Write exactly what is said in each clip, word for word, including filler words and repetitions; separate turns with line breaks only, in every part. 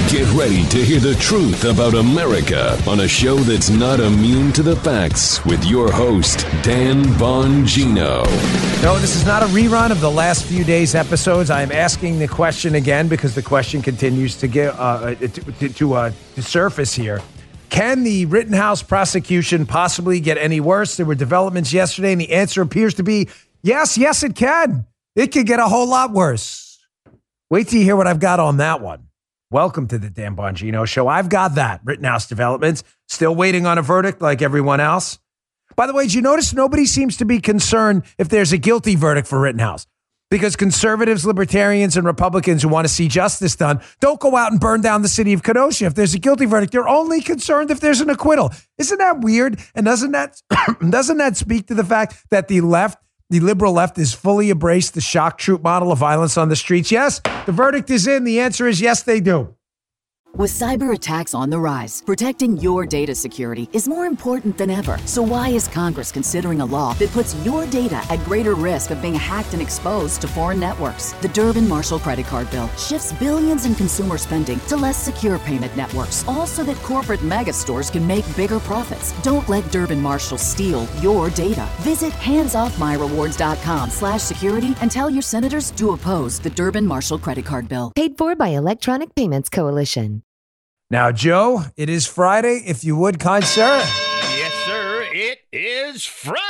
Get ready to hear the truth about America on a show that's not immune to the facts with your host, Dan Bongino.
No, this is not a rerun of the last few days' episodes. I am asking the question again because the question continues to get uh, to, to, to, uh, to surface here. Can the Rittenhouse prosecution possibly get any worse? There were developments yesterday, and the answer appears to be yes, yes, it can. It could get a whole lot worse. Wait till you hear what I've got on that one. Welcome to the Dan Bongino Show. I've got that. Rittenhouse developments. Still waiting on a verdict like everyone else. By the way, did you notice nobody seems to be concerned if there's a guilty verdict for Rittenhouse? Because conservatives, libertarians, and Republicans who want to see justice done don't go out and burn down the city of Kenosha. If there's a guilty verdict, they're only concerned if there's an acquittal. Isn't that weird? And doesn't that doesn't that speak to the fact that the left, the liberal left, is fully embraced the shock troop model of violence on the streets? Yes, the verdict is in. The answer is yes, they do.
With cyber attacks on the rise, protecting your data security is more important than ever. So why is Congress considering a law that puts your data at greater risk of being hacked and exposed to foreign networks? The Durbin-Marshall credit card bill shifts billions in consumer spending to less secure payment networks, all so that corporate mega stores can make bigger profits. Don't let Durbin-Marshall steal your data. Visit handsoffmyrewards.com slash security and tell your senators to oppose the Durbin-Marshall credit card bill.
Paid for by Electronic Payments Coalition.
Now, Joe, it is Friday, if you would, kind sir.
Yes, sir. It is Friday.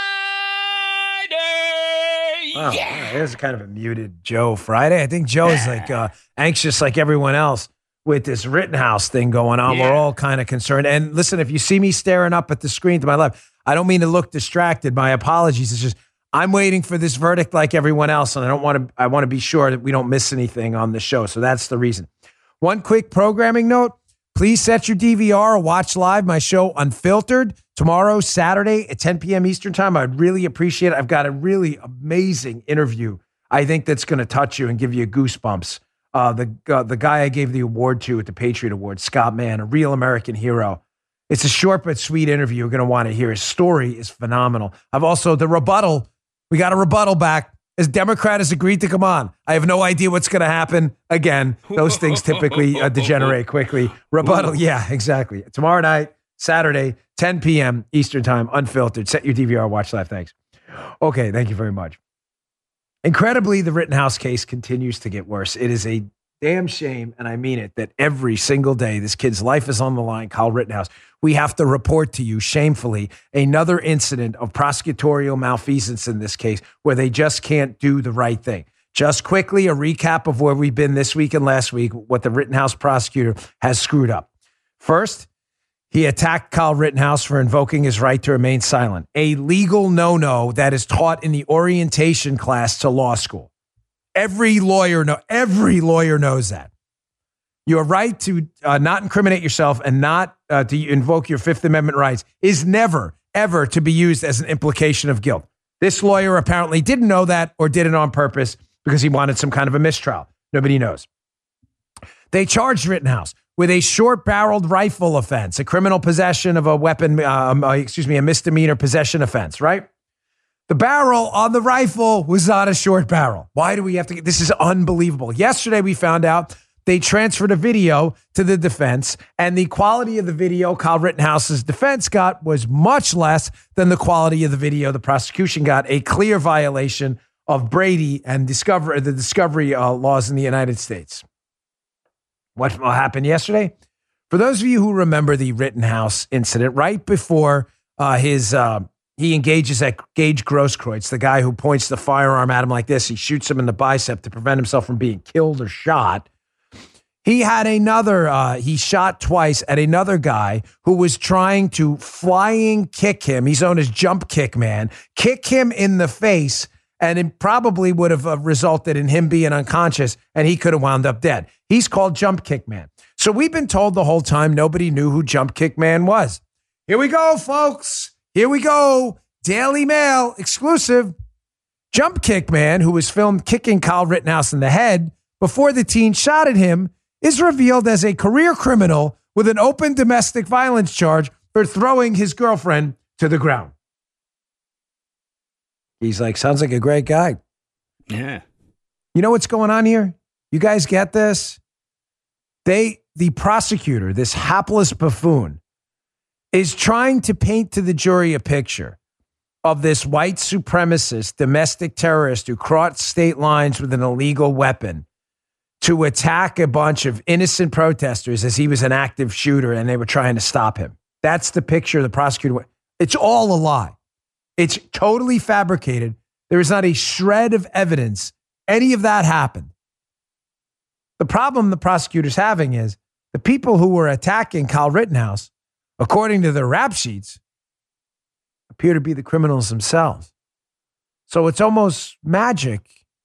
Oh,
yeah.
There's kind of a muted Joe Friday. I think Joe is like uh, anxious like everyone else with this Rittenhouse thing going on.
Yeah.
We're all kind of concerned. And listen, if you see me staring up at the screen to my left, I don't mean to look distracted. My apologies. It's just I'm waiting for this verdict like everyone else, and I don't want to. I want to be sure that we don't miss anything on the show. So that's the reason. One quick programming note. Please set your D V R or watch live my show Unfiltered tomorrow, Saturday at ten p.m. Eastern time. I'd really appreciate it. I've got a really amazing interview, I think, that's going to touch you and give you goosebumps. Uh, the uh, the guy I gave the award to at the Patriot Award, Scott Mann, a real American hero. It's a short but sweet interview. You're going to want to hear. His story is phenomenal. I've also, the rebuttal, we got a rebuttal back. As Democrat has agreed to come on. I have no idea what's going to happen. Again, those things typically uh, degenerate quickly. Rebuttal, yeah, exactly. Tomorrow night, Saturday, ten p.m. Eastern time, Unfiltered. Set your D V R, watch live. Thanks. Okay, thank you very much. Incredibly, the Rittenhouse case continues to get worse. It is a damn shame, and I mean it, that every single day this kid's life is on the line, Kyle Rittenhouse. We have to report to you, shamefully, another incident of prosecutorial malfeasance in this case where they just can't do the right thing. Just quickly, a recap of where we've been this week and last week, what the Rittenhouse prosecutor has screwed up. First, he attacked Kyle Rittenhouse for invoking his right to remain silent, a legal no-no that is taught in the orientation class to law school. Every lawyer know, every lawyer knows that. Your right to uh, not incriminate yourself and not uh, to invoke your Fifth Amendment rights is never, ever to be used as an implication of guilt. This lawyer apparently didn't know that or did it on purpose because he wanted some kind of a mistrial. Nobody knows. They charged Rittenhouse with a short-barreled rifle offense, a criminal possession of a weapon, um, uh, excuse me, a misdemeanor possession offense, right? The barrel on the rifle was not a short barrel. Why do we have to get, this is unbelievable. Yesterday we found out they transferred a video to the defense, and the quality of the video Kyle Rittenhouse's defense got was much less than the quality of the video the prosecution got, a clear violation of Brady and discover, the discovery uh, laws in the United States. What happened yesterday? For those of you who remember the Rittenhouse incident, right before uh, his... Uh, He engages at Gage Grosskreutz, the guy who points the firearm at him like this. He shoots him in the bicep to prevent himself from being killed or shot. He had another, uh, he shot twice at another guy who was trying to flying kick him. He's known as Jump Kick Man. Kick him in the face, and it probably would have uh, resulted in him being unconscious, and he could have wound up dead. He's called Jump Kick Man. So we've been told the whole time nobody knew who Jump Kick Man was. Here we go, folks. Here we go. Daily Mail exclusive. Jump Kick Man, who was filmed kicking Kyle Rittenhouse in the head before the teen shot at him, is revealed as a career criminal with an open domestic violence charge for throwing his girlfriend to the ground. He's like, sounds like a great guy.
Yeah.
You know what's going on here? You guys get this? They, the prosecutor, this hapless buffoon, is trying to paint to the jury a picture of this white supremacist domestic terrorist who crossed state lines with an illegal weapon to attack a bunch of innocent protesters as he was an active shooter and they were trying to stop him. That's the picture the prosecutor. It's all a lie. It's totally fabricated. There is not a shred of evidence any of that happened. The problem the prosecutor's having is the people who were attacking Kyle Rittenhouse, according to their rap sheets, appear to be the criminals themselves. So it's almost magic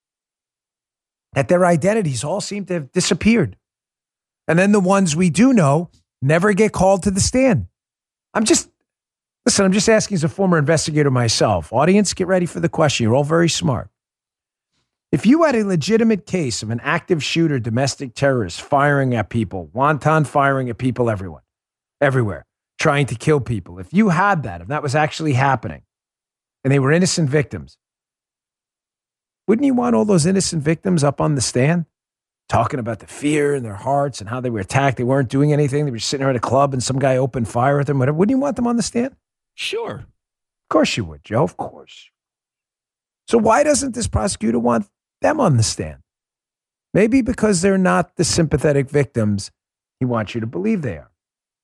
that their identities all seem to have disappeared. And then the ones we do know never get called to the stand. I'm just, listen, I'm just asking as a former investigator myself. Audience, get ready for the question. You're all very smart. If you had a legitimate case of an active shooter, domestic terrorist firing at people, wanton firing at people everywhere, everywhere, trying to kill people, if you had that, if that was actually happening, and they were innocent victims, wouldn't you want all those innocent victims up on the stand talking about the fear in their hearts and how they were attacked? They weren't doing anything. They were sitting there at a club and some guy opened fire at them, whatever. Wouldn't you want them on the stand?
Sure.
Of course you would, Joe. Of course. So why doesn't this prosecutor want them on the stand? Maybe because they're not the sympathetic victims he wants you to believe they are.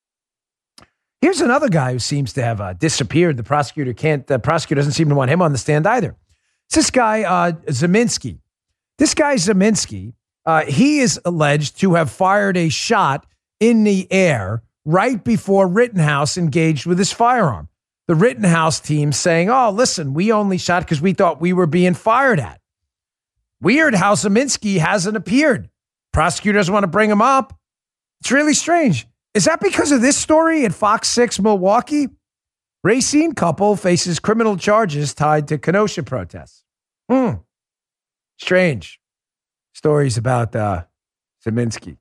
Here's another guy who seems to have uh, disappeared. The prosecutor can't, the prosecutor doesn't seem to want him on the stand either. It's this guy, uh, Ziminski. This guy, Ziminski, uh, he is alleged to have fired a shot in the air right before Rittenhouse engaged with his firearm. The Rittenhouse team saying, oh, listen, we only shot because we thought we were being fired at. Weird how Ziminski hasn't appeared. Prosecutor doesn't want to bring him up. It's really strange. Is that because of this story at Fox six Milwaukee? Racine couple faces criminal charges tied to Kenosha protests. Hmm. Strange. Stories about uh, Ziminski.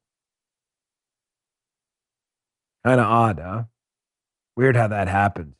Kind of odd, huh? Weird how that happened.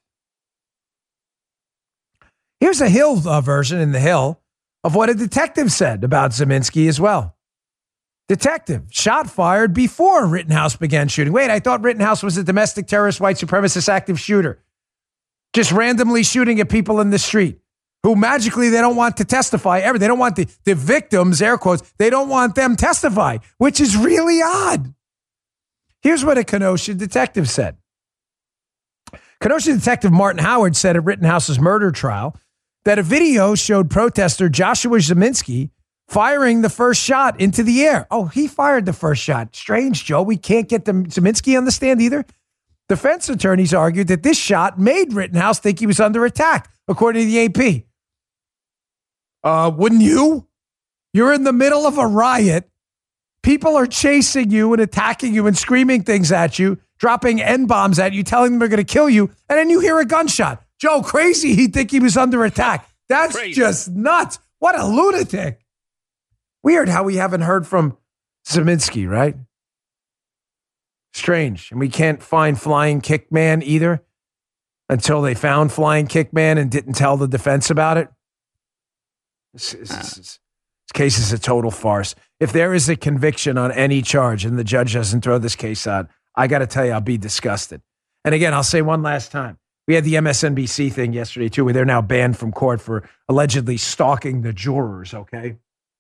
Here's a Hill uh, version in the Hill of what a detective said about Ziminski as well. Detective, shot fired before Rittenhouse began shooting. Wait, I thought Rittenhouse was a domestic terrorist, white supremacist active shooter. Just randomly shooting at people in the street who magically they don't want to testify ever. They don't want the, the victims, air quotes, they don't want them testify, which is really odd. Here's what a Kenosha detective said. Kenosha detective Martin Howard said at Rittenhouse's murder trial that a video showed protester Joshua Ziminski firing the first shot into the air. Oh, he fired the first shot. Strange, Joe. We can't get the Ziminski on the stand either. Defense attorneys argued that this shot made Rittenhouse think he was under attack, according to the A P. Uh, wouldn't you? You're in the middle of a riot. People are chasing you and attacking you and screaming things at you, dropping N-bombs at you, telling them they're going to kill you, and then you hear a gunshot. Joe, crazy. He'd think he was under attack. That's crazy. Just nuts. What a lunatic. Weird how we haven't heard from Ziminski, right? Strange. And we can't find Flying Kick Man either until they found Flying Kick Man and didn't tell the defense about it. This, this, this, this case is a total farce. If there is a conviction on any charge and the judge doesn't throw this case out, I got to tell you, I'll be disgusted. And again, I'll say one last time. We had the M S N B C thing yesterday, too, where they're now banned from court for allegedly stalking the jurors, okay?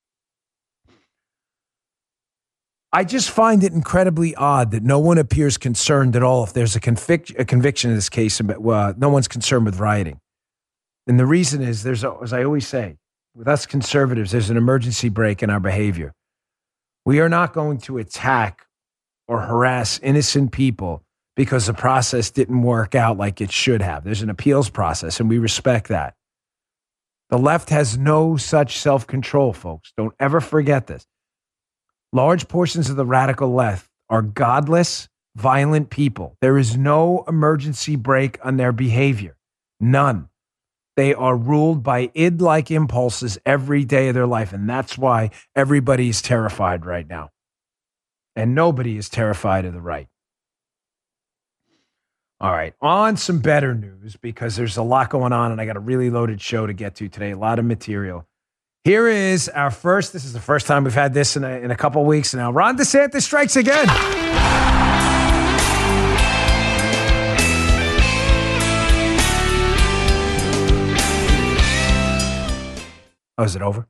I just find it incredibly odd that no one appears concerned at all if there's a, convic- a conviction in this case. Uh, no one's concerned with rioting. And the reason is, there's, a, as I always say, with us conservatives, there's an emergency brake in our behavior. We are not going to attack or harass innocent people because the process didn't work out like it should have. There's an appeals process, and we respect that. The left has no such self-control, folks. Don't ever forget this. Large portions of the radical left are godless, violent people. There is no emergency brake on their behavior. None. They are ruled by id-like impulses every day of their life, and that's why everybody is terrified right now. And nobody is terrified of the right. All right, on some better news, because there's a lot going on, and I got a really loaded show to get to today, a lot of material. Here is our first. This is the first time we've had this in a, in a couple weeks now. Ron DeSantis strikes again. Oh, is it over?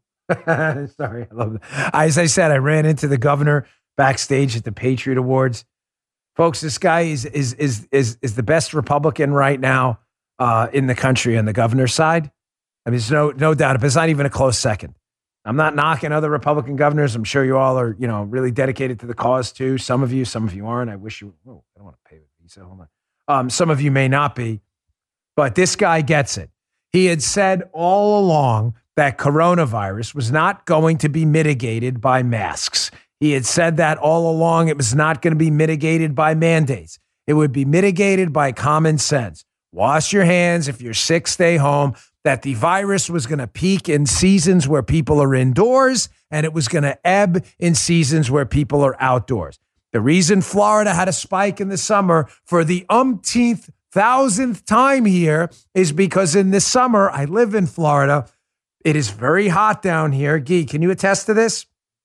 Sorry, I love that. As I said, I ran into the governor backstage at the Patriot Awards. Folks, this guy is is is is is the best Republican right now uh, in the country on the governor's side. I mean, there's no no doubt. But it's not even a close second. I'm not knocking other Republican governors. I'm sure you all are, you know, really dedicated to the cause too. Some of you, some of you aren't. I wish you. Oh, I don't want to pay with Visa. Hold on. Um, some of you may not be, but this guy gets it. He had said all along that coronavirus was not going to be mitigated by masks. He had said that all along. It was not going to be mitigated by mandates. It would be mitigated by common sense. Wash your hands. If you're sick, stay home. That the virus was going to peak in seasons where people are indoors, and it was going to ebb in seasons where people are outdoors. The reason Florida had a spike in the summer for the umpteenth, thousandth time here is because in the summer, I live in Florida. It is very hot down here. Guy, can you attest to this?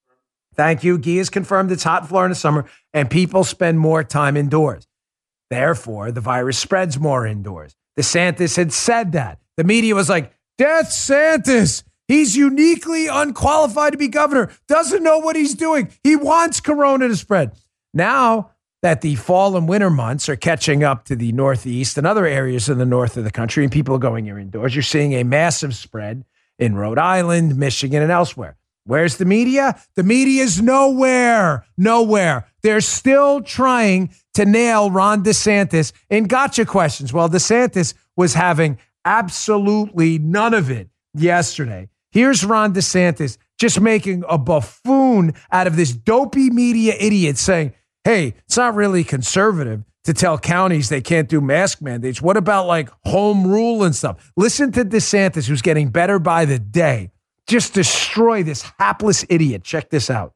Thank you. Guy has confirmed it's hot in Florida in the summer, and people spend more time indoors. Therefore, the virus spreads more indoors. DeSantis had said that. The media was like, Death Santis. He's uniquely unqualified to be governor. Doesn't know what he's doing. He wants corona to spread. Now that the fall and winter months are catching up to the Northeast and other areas in the north of the country, and people are going indoors, you're seeing a massive spread in Rhode Island, Michigan, and elsewhere. Where's the media? The media is nowhere, nowhere. They're still trying to nail Ron DeSantis in gotcha questions. Well, DeSantis was having absolutely none of it yesterday. Here's Ron DeSantis just making a buffoon out of this dopey media idiot saying, hey, it's not really conservative to tell counties they can't do mask mandates. What about like home rule and stuff? Listen to DeSantis, who's getting better by the day. Just destroy this hapless idiot. Check this out.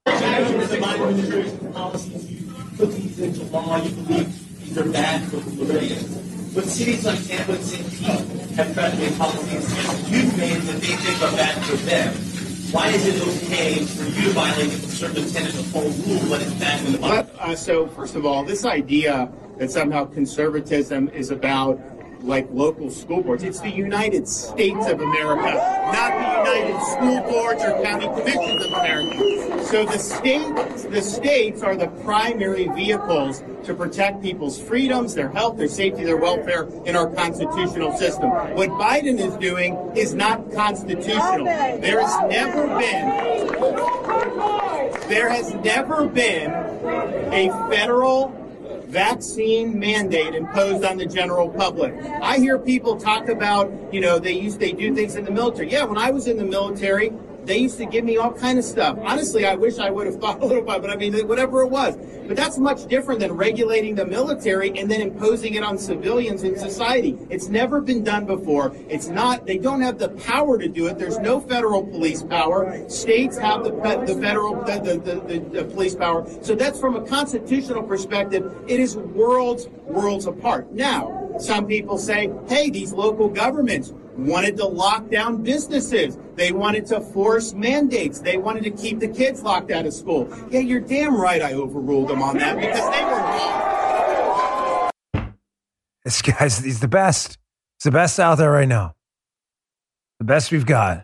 But cities like Tampa and Saint Pete have tried to make policies you've made that they think are bad for them. Why is it okay for you to violate the conservative tenets of home rule when it's bad for the Bible?
Uh, so, first of all, this idea that somehow conservatism is about like local school boards. It's the United States of America, not the United School Boards or County Commissions of America. So the states, the states are the primary vehicles to protect people's freedoms, their health, their safety, their welfare in our constitutional system. What Biden is doing is not constitutional. There has never been, there has never been a federal vaccine mandate imposed on the general public. I hear people talk about, you know, they used they do things in the military. Yeah, when I was in the military, they used to give me all kind of stuff. Honestly, I wish I would have thought a little bit, but I mean, whatever it was. But that's much different than regulating the military and then imposing it on civilians in society. It's never been done before. It's not, they don't have the power to do it. There's no federal police power. States have the the federal, the, the, the, the police power. So that's from a constitutional perspective, it is worlds, worlds apart. Now, some people say, hey, these local governments wanted to lock down businesses. They wanted to force mandates. They wanted to keep the kids locked out of school. Yeah, you're damn right I overruled them on that because they were wrong.
This guy's, he's the best. He's the best out there right now. The best we've got.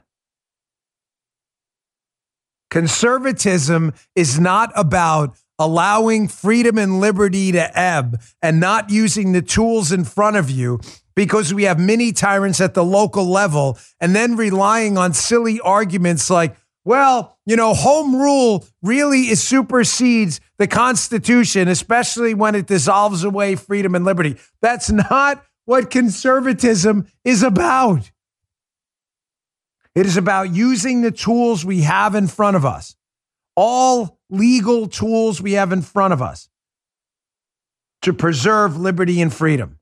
Conservatism is not about allowing freedom and liberty to ebb and not using the tools in front of you because we have mini tyrants at the local level and then relying on silly arguments like, well, you know, home rule really is supersedes the Constitution, especially when it dissolves away freedom and liberty. That's not what conservatism is about. It is about using the tools we have in front of us. All legal tools we have in front of us to preserve liberty and freedom.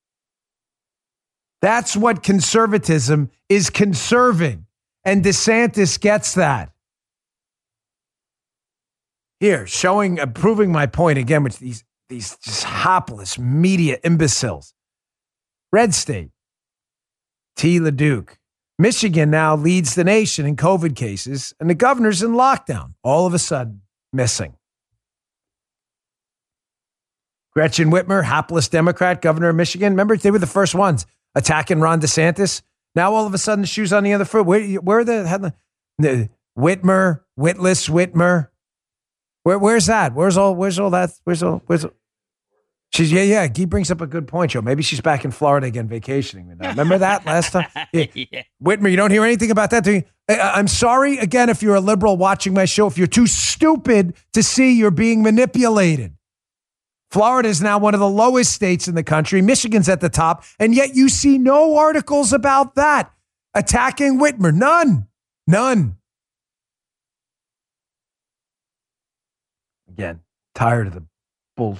That's what conservatism is conserving. And DeSantis gets that. Here, showing, uh, proving my point again with these, these just hapless media imbeciles. Red State, T. LeDuc, Michigan now leads the nation in COVID cases, and the governor's in lockdown. All of a sudden, missing. Gretchen Whitmer, hapless Democrat, governor of Michigan. Remember, they were the first ones attacking Ron DeSantis. Now, all of a sudden, the shoe's on the other foot. Where, where are the headline? The Whitmer, Whitless, Whitmer. Where, where's that? Where's all? Where's all that? Where's all? Where's all? She's yeah, yeah. He brings up a good point, Joe. Maybe she's back in Florida again, vacationing. Remember that last time? Yeah. Yeah. Whitmer, you don't hear anything about that, do you? I'm sorry again if you're a liberal watching my show. If you're too stupid to see you're being manipulated. Florida is now one of the lowest states in the country. Michigan's at the top, and yet you see no articles about that. Attacking Whitmer. None. None. Again, tired of the bull.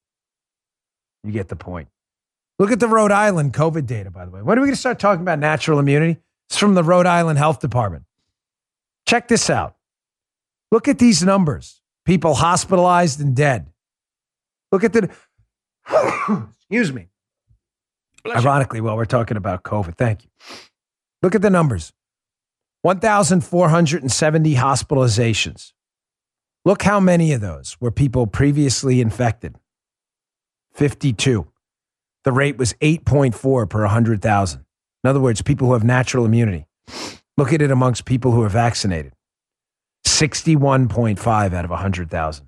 You get the point. Look at the Rhode Island COVID data, by the way. When are we going to start talking about natural immunity? It's from the Rhode Island Health Department. Check this out. Look at these numbers. People hospitalized and dead. Look at the, excuse me. Bless Ironically, you. While we're talking about COVID, thank you. Look at the numbers. one thousand four hundred seventy hospitalizations. Look how many of those were people previously infected. fifty-two. The rate was eight point four per one hundred thousand. In other words, people who have natural immunity. Look at it amongst people who are vaccinated. sixty-one point five out of one hundred thousand.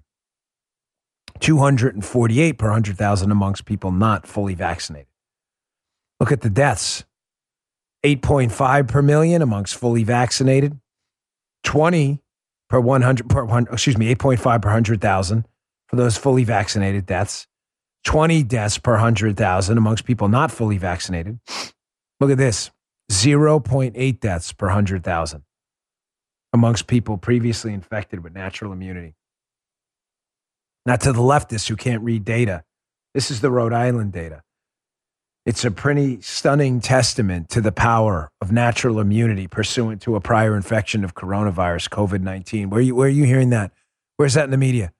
two hundred forty-eight per one hundred thousand amongst people not fully vaccinated. Look at the deaths. eight point five per million amongst fully vaccinated. twenty per one hundred, per one, excuse me, eight point five per one hundred thousand for those fully vaccinated deaths. twenty deaths per one hundred thousand amongst people not fully vaccinated. Look at this. zero point eight deaths per one hundred thousand amongst people previously infected with natural immunity. Now, to the leftists who can't read data, this is the Rhode Island data. It's a pretty stunning testament to the power of natural immunity pursuant to a prior infection of coronavirus, COVID nineteen. Where are you, where are you hearing that? Where's that in the media?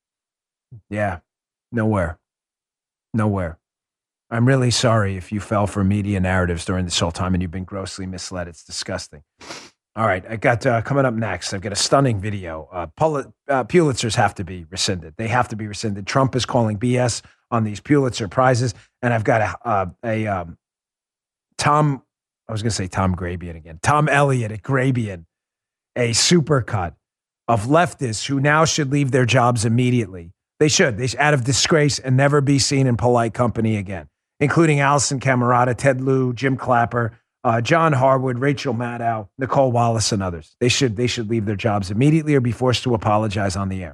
Yeah, nowhere. Nowhere. I'm really sorry if you fell for media narratives during this whole time and you've been grossly misled. It's disgusting. All right, I got uh, coming up next. I've got a stunning video. Uh, Pul- uh, Pulitzers have to be rescinded. They have to be rescinded. Trump is calling B S on these Pulitzer prizes, and I've got a, uh, a um, Tom. I was going to say Tom Grabian again. Tom Elliott at Grabian, a supercut of leftists who now should leave their jobs immediately. They should. They should, out of disgrace and never be seen in polite company again, including Allison Camerata, Ted Lieu, Jim Clapper. Uh, John Harwood, Rachel Maddow, Nicole Wallace, and others. They should they should leave their jobs immediately or be forced to apologize on the air.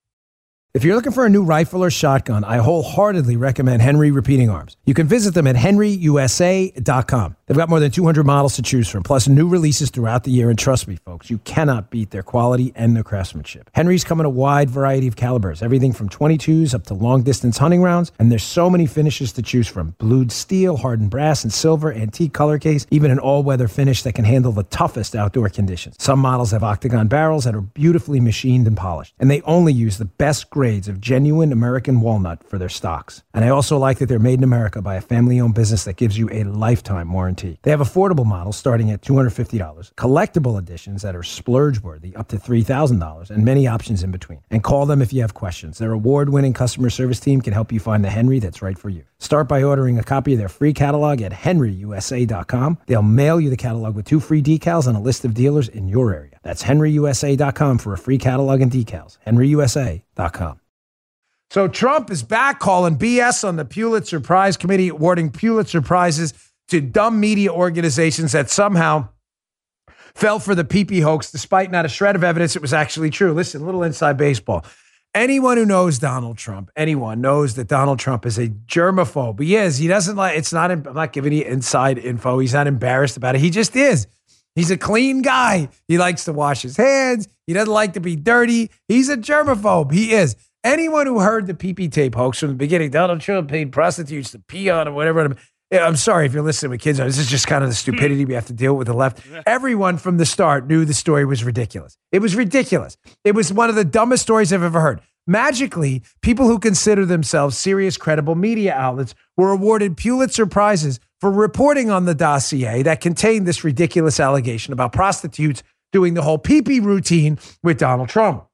If you're looking for a new rifle or shotgun, I wholeheartedly recommend Henry Repeating Arms. You can visit them at henry u s a dot com. They've got more than two hundred models to choose from, plus new releases throughout the year. And trust me, folks, you cannot beat their quality and their craftsmanship. Henry's come in a wide variety of calibers, everything from twenty-twos up to long-distance hunting rounds. And there's so many finishes to choose from. Blued steel, hardened brass, and silver, antique color case, even an all-weather finish that can handle the toughest outdoor conditions. Some models have octagon barrels that are beautifully machined and polished. And they only use the best grade grades of genuine American walnut for their stocks. And I also like that they're made in America by a family-owned business that gives you a lifetime warranty. They have affordable models starting at two hundred fifty dollars, collectible editions that are splurge-worthy up to three thousand dollars, and many options in between. And call them if you have questions. Their award-winning customer service team can help you find the Henry that's right for you. Start by ordering a copy of their free catalog at henry u s a dot com. They'll mail you the catalog with two free decals and a list of dealers in your area. That's henry u s a dot com for a free catalog and decals. henry u s a dot com. So Trump is back calling B S on the Pulitzer Prize Committee, awarding Pulitzer Prizes to dumb media organizations that somehow fell for the P P hoax, despite not a shred of evidence it was actually true. Listen, a little inside baseball. Anyone who knows Donald Trump, anyone knows that Donald Trump is a germaphobe. He is. He doesn't like, it's not, I'm not giving you inside info. He's not embarrassed about it. He just is. He's a clean guy. He likes to wash his hands. He doesn't like to be dirty. He's a germaphobe. He is. Anyone who heard the P P tape hoax from the beginning, Donald Trump paid prostitutes to pee on or whatever. I'm sorry if you're listening with kids. This is just kind of the stupidity we have to deal with the left. Everyone from the start knew the story was ridiculous. It was ridiculous. It was one of the dumbest stories I've ever heard. magically, people who consider themselves serious, credible media outlets were awarded Pulitzer Prizes for reporting on the dossier that contained this ridiculous allegation about prostitutes doing the whole pee-pee routine with Donald Trump.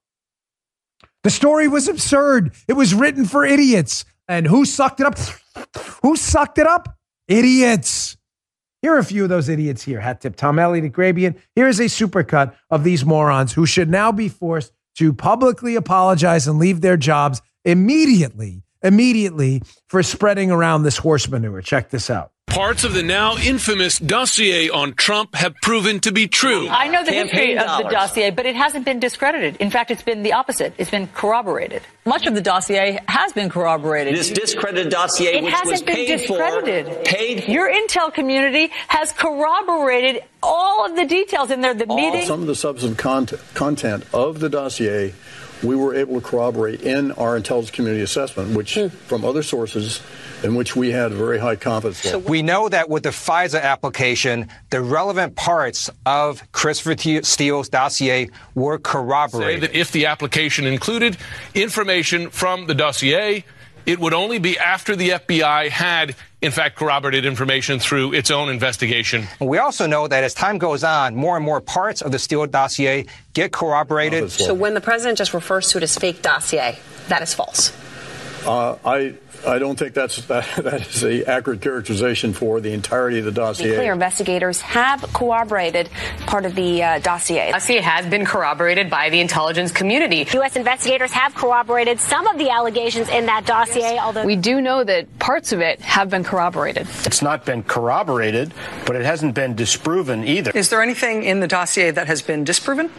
The story was absurd. It was written for idiots. And who sucked it up? Who sucked it up? Idiots. Here are a few of those idiots here. Hat tip Tom Elliott at Grabian. Here is a supercut of these morons who should now be forced to publicly apologize and leave their jobs immediately, immediately for spreading around this horse manure. Check this out.
Parts of the now infamous dossier on Trump have proven to be true.
I know the
Campaign
history of
dollars.
the dossier, but it hasn't been discredited. In fact, it's been the opposite. It's been corroborated. Much of the dossier has been corroborated.
This discredited dossier,
It
which
hasn't
was
been
paid
discredited.
for, paid for.
Your intel community has corroborated all of the details in there. The
All,
meeting.
some of the substantive content, content of the dossier, we were able to corroborate in our intelligence community assessment, which from other sources in which we had very high confidence level.
We know that with the FISA application, the relevant parts of Christopher Steele's dossier were corroborated.
Say that if the application included information from the dossier, it would only be after the F B I had, in fact, corroborated information through its own investigation.
We also know that as time goes on, more and more parts of the Steele dossier get corroborated.
So when the president just refers to it as fake dossier, that is false.
Uh, I I don't think that's that, that is the accurate characterization for the entirety of the dossier.
To be clear, investigators have corroborated part of the uh, dossier.
The dossier has been corroborated by the intelligence community.
U S investigators have corroborated some of the allegations in that dossier, although
We do know that parts of it have been corroborated.
It's not been corroborated, but it hasn't been disproven either.
Is there anything in the dossier that has been disproven?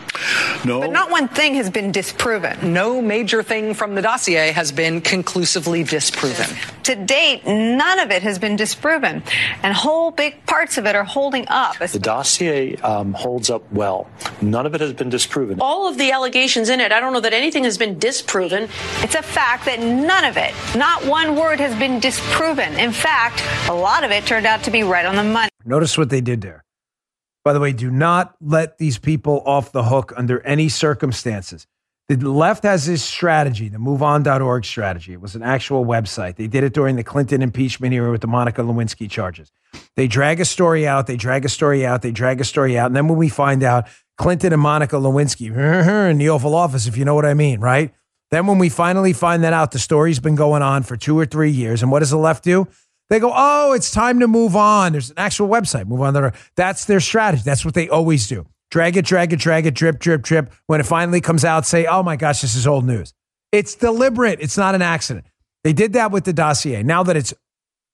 No.
But not one thing has been disproven. No major thing from the dossier has been conclusively disproven.
To date, none of it has been disproven, and whole big parts of it are holding up.
The dossier um, holds up well. None of it has been disproven.
All of the allegations in it, I don't know that anything has been disproven.
It's a fact that none of it, not one word, has been disproven. In fact, a lot of it turned out to be right on the money.
Notice what they did there. By the way, do not let these people off the hook under any circumstances. The left has this strategy, the move on dot org strategy. It was an actual website. They did it during the Clinton impeachment era with the Monica Lewinsky charges. They drag a story out, they drag a story out, they drag a story out. And then when we find out Clinton and Monica Lewinsky in the Oval Office, if you know what I mean, right? Then when we finally find that out, the story's been going on for two or three years. And what does the left do? They go, oh, it's time to move on. There's an actual website. Move on. That's their strategy. That's what they always do. Drag it, drag it, drag it, drip, drip, drip. When it finally comes out, say, oh my gosh, this is old news. It's deliberate. It's not an accident. They did that with the dossier. Now that it's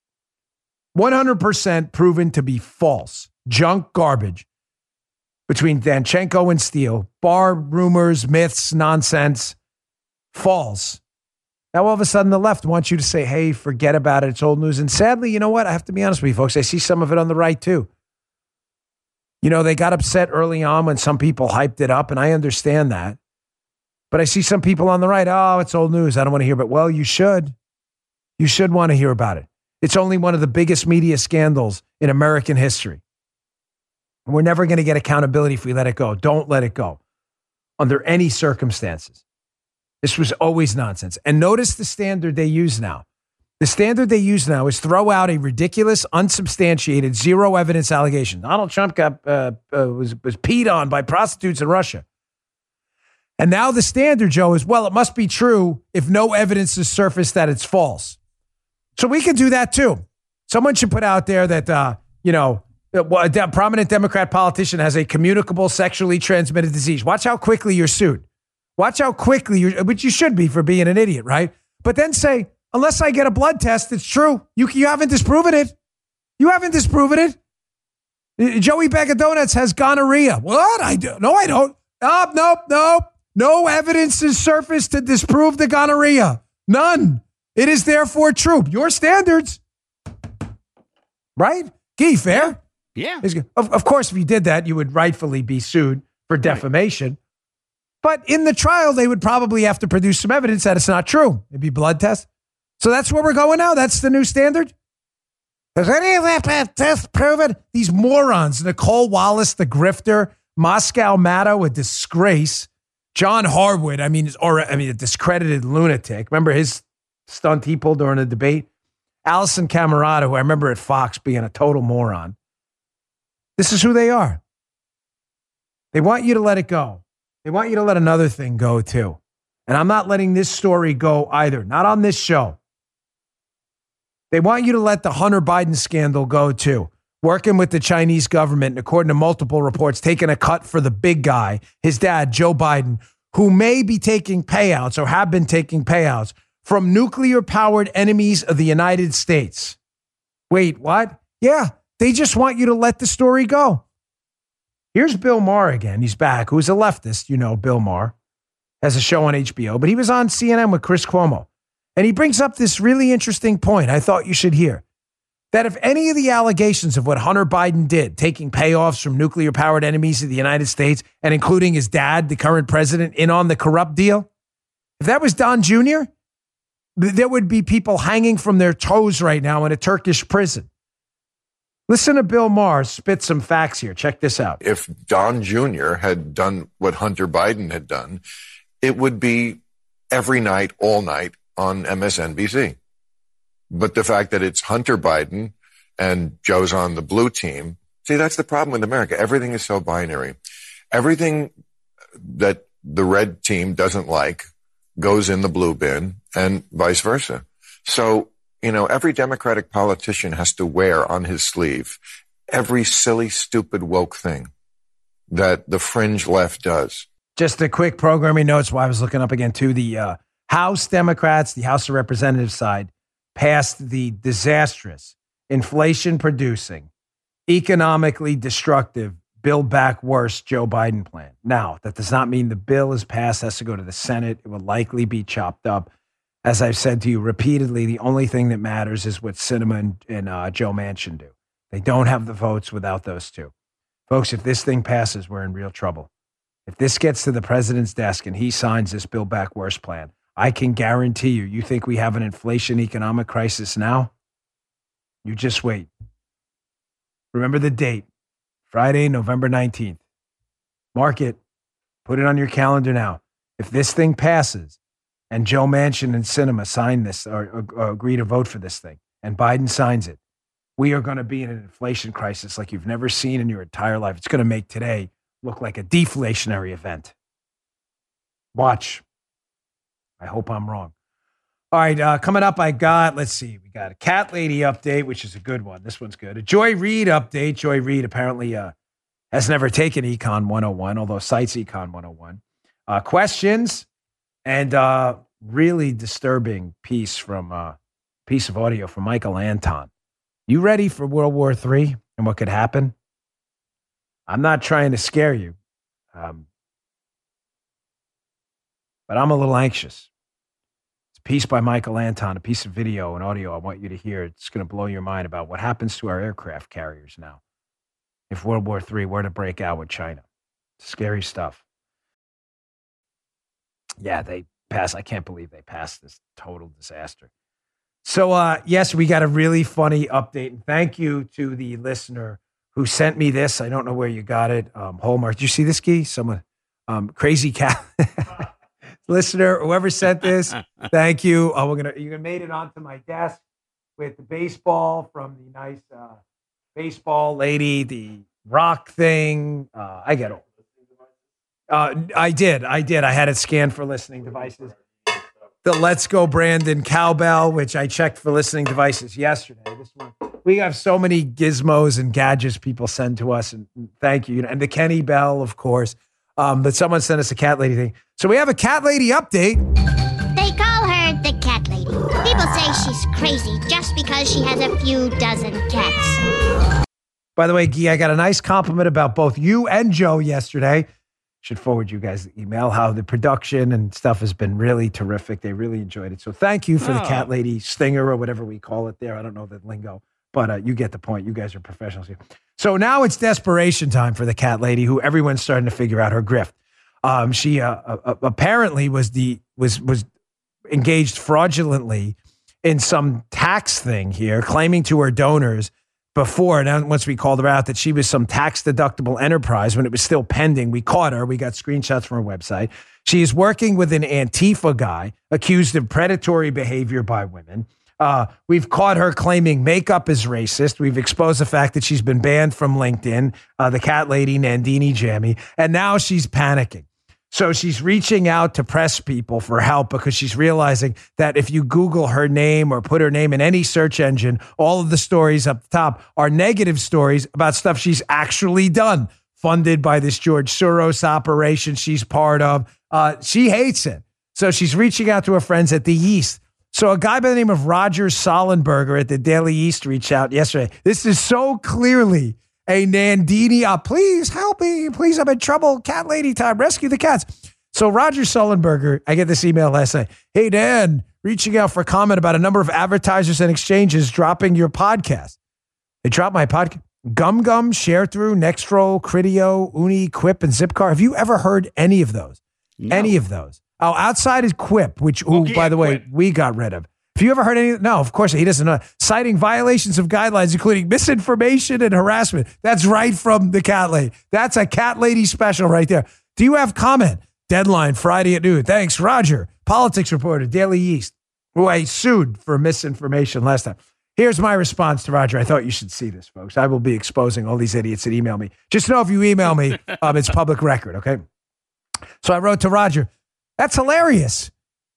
one hundred percent proven to be false, junk garbage between Danchenko and Steele, bar rumors, myths, nonsense, false. Now, all of a sudden, the left wants you to say, hey, forget about it. It's old news. And sadly, you know what? I have to be honest with you, folks. I see some of it on the right, too. You know, they got upset early on when some people hyped it up, and I understand that. But I see some people on the right, oh, it's old news. I don't want to hear about it. Well, you should. You should want to hear about it. It's only one of the biggest media scandals in American history. And we're never going to get accountability if we let it go. Don't let it go under any circumstances. This was always nonsense. And notice the standard they use now. The standard they use now is throw out a ridiculous, unsubstantiated, zero evidence allegation. Donald Trump got uh, uh, was, was peed on by prostitutes in Russia. And now the standard, Joe, is, well, it must be true if no evidence is surfaced that it's false. So we can do that too. Someone should put out there that, uh, you know, a de- prominent Democrat politician has a communicable sexually transmitted disease. Watch how quickly you're sued. Watch how quickly you're, which you should be for being an idiot, right? But then say, unless I get a blood test, it's true. You you haven't disproven it. You haven't disproven it. Joey Bag of Donuts has gonorrhea. What? I do? No, I don't. Oh, nope, nope. No evidence is surfaced to disprove the gonorrhea. None. It is therefore true. Your standards. Right? Gee, fair?
Yeah.
Of, of course, if you did that, you would rightfully be sued for defamation. Right. But in the trial, they would probably have to produce some evidence that it's not true. Maybe blood tests. So that's where we're going now. That's the new standard. Does any of that test prove it? These morons, Nicole Wallace, the grifter, Moscow Matto, a disgrace, John Harwood, I mean, is or I mean, a discredited lunatic. Remember his stunt he pulled during a debate? Allison Camerata, who I remember at Fox being a total moron. This is who they are. They want you to let it go. They want you to let another thing go too. And I'm not letting this story go either. Not on this show. They want you to let the Hunter Biden scandal go too. Working with the Chinese government, and according to multiple reports, taking a cut for the big guy, his dad, Joe Biden, who may be taking payouts or have been taking payouts from nuclear-powered enemies of the United States. Wait, what? Yeah, they just want you to let the story go. Here's Bill Maher again. He's back, who's a leftist. You know, Bill Maher has a show on H B O, but he was on C N N with Chris Cuomo. And he brings up this really interesting point I thought you should hear. That if any of the allegations of what Hunter Biden did, taking payoffs from nuclear-powered enemies of the United States and including his dad, the current president, in on the corrupt deal, if that was Don Junior, there would be people hanging from their toes right now in a Turkish prison. Listen to Bill Maher spit some facts here. Check this out.
If Don Junior had done what Hunter Biden had done, it would be every night, all night on M S N B C. But the fact that it's Hunter Biden and Joe's on the blue team, see, that's the problem with America. Everything is so binary. Everything that the red team doesn't like goes in the blue bin and vice versa. So, you know, every Democratic politician has to wear on his sleeve every silly, stupid, woke thing that the fringe left does.
Just a quick programming notes while I was looking up again to the uh, House Democrats, the House of Representatives side, passed the disastrous, inflation-producing, economically destructive, Build Back Worse Joe Biden plan. Now, that does not mean the bill is passed, has to go to the Senate. It will likely be chopped up. As I've said to you repeatedly, the only thing that matters is what Sinema and, and uh, Joe Manchin do. They don't have the votes without those two. Folks, if this thing passes, we're in real trouble. If this gets to the president's desk and he signs this Build Back Worse plan, I can guarantee you, you think we have an inflation economic crisis now? You just wait. Remember the date, Friday, November nineteenth. Mark it. Put it on your calendar now. If this thing passes and Joe Manchin and Sinema sign this or, or, or agree to vote for this thing and Biden signs it, we are going to be in an inflation crisis like you've never seen in your entire life. It's going to make today look like a deflationary event. Watch. I hope I'm wrong. All right, uh, coming up, I got, let's see, we got a Cat Lady update, which is a good one. This one's good. A Joy Reid update. Joy Reid apparently uh, has never taken Econ one oh one, although cites Econ one oh one. Uh, questions and uh, really disturbing piece from uh, piece of audio from Michael Anton. You ready for World War Three and what could happen? I'm not trying to scare you. Um, But I'm a little anxious. It's a piece by Michael Anton, a piece of video and audio I want you to hear. It's going to blow your mind about what happens to our aircraft carriers now if World War Three were to break out with China. Scary stuff. Yeah, they passed. I can't believe they passed this total disaster. So, uh, yes, we got a really funny update. And thank you to the listener who sent me this. I don't know where you got it. Um, Hallmark. Did you see this, Guy? Someone, um, Crazy Cat. Listener, whoever sent this, thank you. Oh, we're gonna you made it onto my desk with the baseball from the nice uh, baseball lady, the rock thing. Uh, I get it. Uh, I did, I did. I had it scanned for listening devices. The Let's Go Brandon cowbell, which I checked for listening devices yesterday. This one, we have so many gizmos and gadgets people send to us, and thank you. And the Kenny Bell, of course. Um, but someone sent us a Cat Lady thing. So we have a Cat Lady update.
They call her the Cat Lady. People say she's crazy just because she has a few dozen cats.
By the way, Guy, I got a nice compliment about both you and Joe yesterday. Should forward you guys the email, how the production and stuff has been really terrific. They really enjoyed it. So thank you for oh. the Cat Lady stinger or whatever we call it there. I don't know the lingo, but uh, you get the point. You guys are professionals here. So now it's desperation time for the Cat Lady, who everyone's starting to figure out her grift. Um, she uh, uh, apparently was the was was engaged fraudulently in some tax thing here, claiming to her donors before, and once we called her out, that she was some tax-deductible enterprise when it was still pending. We caught her. We got screenshots from her website. She is working with an Antifa guy accused of predatory behavior by women. Uh, we've caught her claiming makeup is racist. We've exposed the fact that she's been banned from LinkedIn, uh, the cat lady, Nandini Jammy, and now she's panicking. So she's reaching out to press people for help because she's realizing that if you Google her name or put her name in any search engine, all of the stories up the top are negative stories about stuff she's actually done, funded by this George Soros operation she's part of. Uh, she hates it. So she's reaching out to her friends at the Yeast. So a guy by the name of Roger Sollenberger at the Daily Yeast reached out yesterday. This is so clearly a Nandini, uh, please help me. Please, I'm in trouble. Cat lady time. Rescue the cats. So Roger Sollenberger, I get this email last night. Hey, Dan, reaching out for comment about a number of advertisers and exchanges dropping your podcast. They dropped my podcast. Gum Gum, ShareThrough, Nextro, Criteo, Uni, Quip, and Zipcar. Have you ever heard any of those? No. Any of those? Oh, outside is Quip, which, ooh, okay, by the way, Quip. we got rid of. Have you ever heard any? No, of course he doesn't know. Citing violations of guidelines, including misinformation and harassment. That's right from the cat lady. That's a cat lady special right there. Do you have comment? Deadline Friday at noon. Thanks, Roger. Politics reporter, Daily Yeast, who I sued for misinformation last time. Here's my response to Roger. I thought you should see this, folks. I will be exposing all these idiots that email me. Just know if you email me, um, it's public record, okay? So I wrote to Roger, that's hilarious.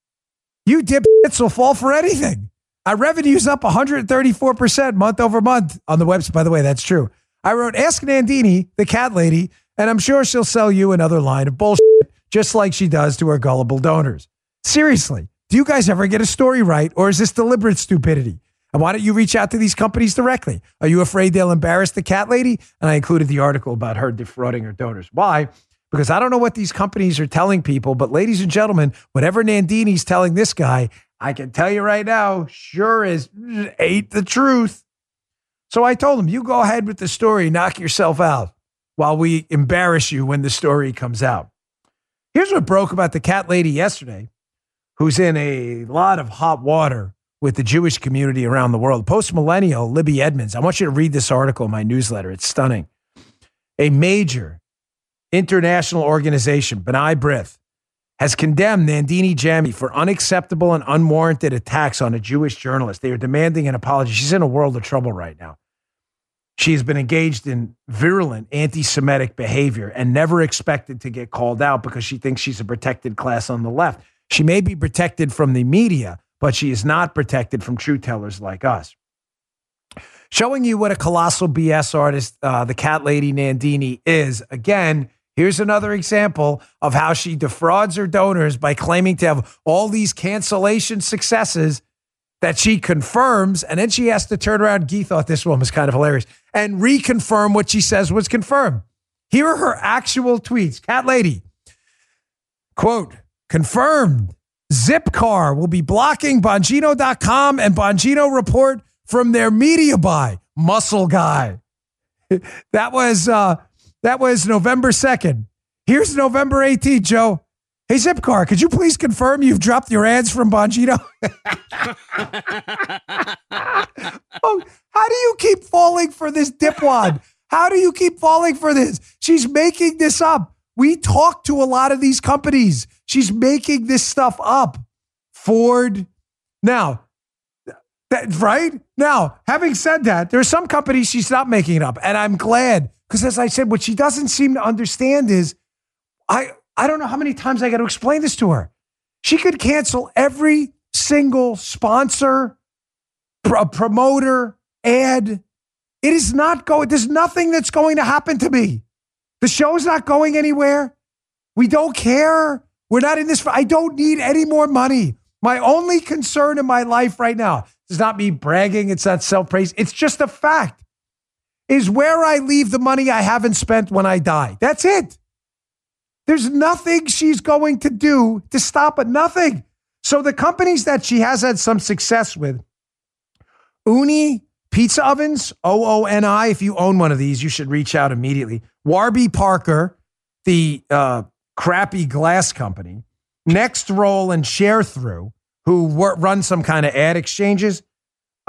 You dipshits will fall for anything. Our revenue's up one hundred thirty-four percent month over month on the website. By the way, that's true. I wrote, ask Nandini, the cat lady, and I'm sure she'll sell you another line of bullshit, just like she does to her gullible donors. Seriously, do you guys ever get a story right, or is this deliberate stupidity? And why don't you reach out to these companies directly? Are you afraid they'll embarrass the cat lady? And I included the article about her defrauding her donors. Why? Because I don't know what these companies are telling people, but ladies and gentlemen, whatever Nandini's telling this guy, I can tell you right now, sure is ain't the truth. So I told him, you go ahead with the story, knock yourself out while we embarrass you when the story comes out. Here's what broke about the cat lady yesterday, who's in a lot of hot water with the Jewish community around the world. Post-millennial Libby Edmonds. I want you to read this article in my newsletter. It's stunning. A major international organization, B'nai B'rith, has condemned Nandini Jammy for unacceptable and unwarranted attacks on a Jewish journalist. They are demanding an apology. She's in a world of trouble right now. She has been engaged in virulent anti-Semitic behavior and never expected to get called out because she thinks she's a protected class on the left. She may be protected from the media, but she is not protected from truth tellers like us. Showing you what a colossal B S artist uh, the cat lady Nandini is. Again, here's another example of how she defrauds her donors by claiming to have all these cancellation successes that she confirms, and then she has to turn around. Guy thought this one was kind of hilarious, and reconfirm what she says was confirmed. Here are her actual tweets. Cat lady, quote, confirmed, Zipcar will be blocking Bongino dot com and Bongino Report from their media buy. Muscle guy. That was uh, that was November second. Here's November eighteenth, Joe. Hey, Zipcar, could you please confirm you've dropped your ads from Bongino? Oh, how do you keep falling for this dipwad? How do you keep falling for this? She's making this up. We talk to a lot of these companies. She's making this stuff up. Ford. Now, that, right? Now, having said that, there are some companies she's not making it up. And I'm glad, because as I said, what she doesn't seem to understand is, I, I don't know how many times I got to explain this to her. She could cancel every single sponsor, pr- promoter, ad. It is not going, there's nothing that's going to happen to me. The show's not going anywhere. We don't care. We're not in this. I don't need any more money. My only concern in my life right now is not me bragging. It's not self-praise. It's just a fact. Is where I leave the money I haven't spent when I die. That's it. There's nothing she's going to do to stop it. Nothing. So the companies that she has had some success with, Uni Pizza Ovens, O O N I. If you own one of these, you should reach out immediately. Warby Parker, the uh, crappy glass company. Next Roll and ShareThrough, who wor- run some kind of ad exchanges.